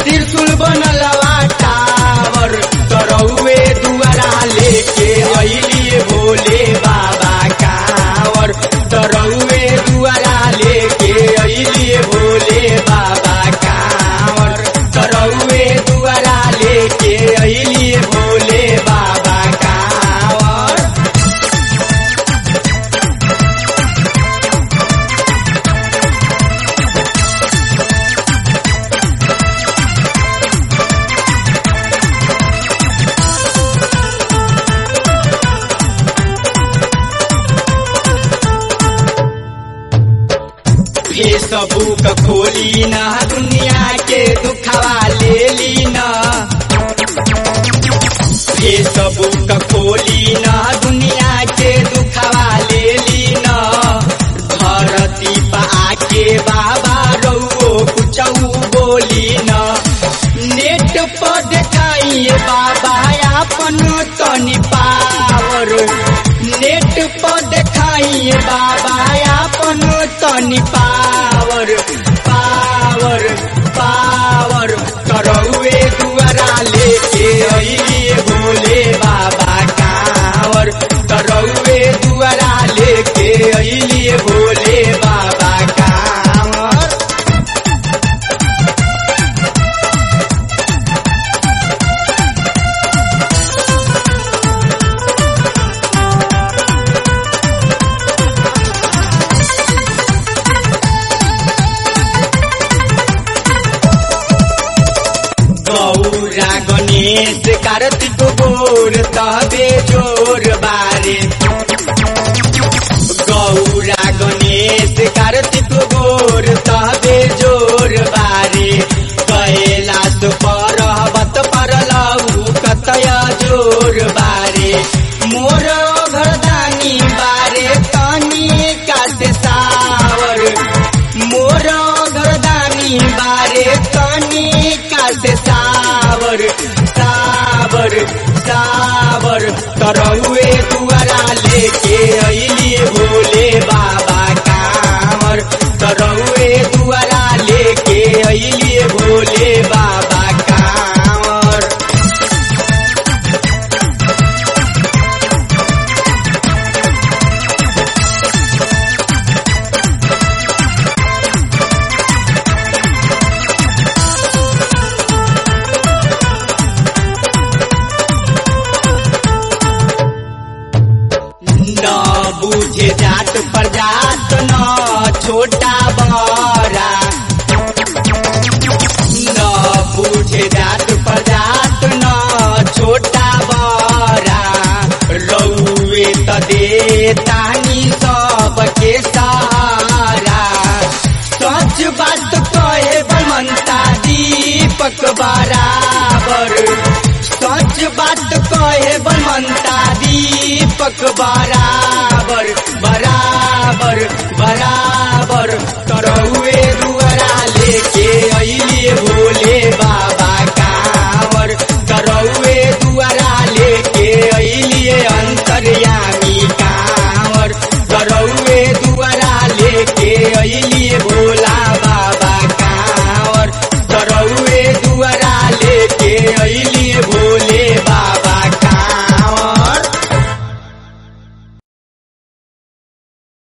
त्रिशूल बनलवा tower तरौए दुआरा लेके अइली भोले बाबा कांवर तरौए दुआरा लेके अइली भोले बाबा कांवर तरौए दुआरा लेके अइली भोले बाबा कांवर। फेसबुक खोली न दुनिया के दुखवा ले ली न फेसबुक खोली न दुनिया के दुखवा ले ली न धरती पा आके बाबा रउओ कुछऊ बोली न नेट पर देखाइए बाबा अपन तनी पावर नेट पर देखाइए बाबा अपन तनी पावर पावर पावर करौए दुआरा लेके अइली भोले बाबा कांवर करौए दुआरा लेके अइली भोले बाबा कांवर। गौरा गणेश कार्तिक गोर तबे जोर बारे गौरा गणेश कार्तिक गोर तबे जोर बारे कैलाश पर्वत पर लऊ कतय जोर बारे मोर घरदानी बारे तनी कासे सावर मोर घरदानी बारे तनी कासे सावर सावर सावर तरौए दुआरा लेके अइली भोले बाबा कांवर तरौए दुआरा लेके अइली भोले बाबा कांवर। न बुझे जात प्रजात न छोटा बड़ा न बुझे जात प्रजात न छोटा बड़ा रउए त दे तानी सबके सहारा सच बात कहे बलमंता दीपक बराबर सच बात कहे बलमंता दीपक बराबर बराबर बराबर करौए दुआरा लेके अइली भोले बाबा कांवर करौए दुआरा लेके अइली अंतर्यामी कांवर करौए दुआरा लेके अइली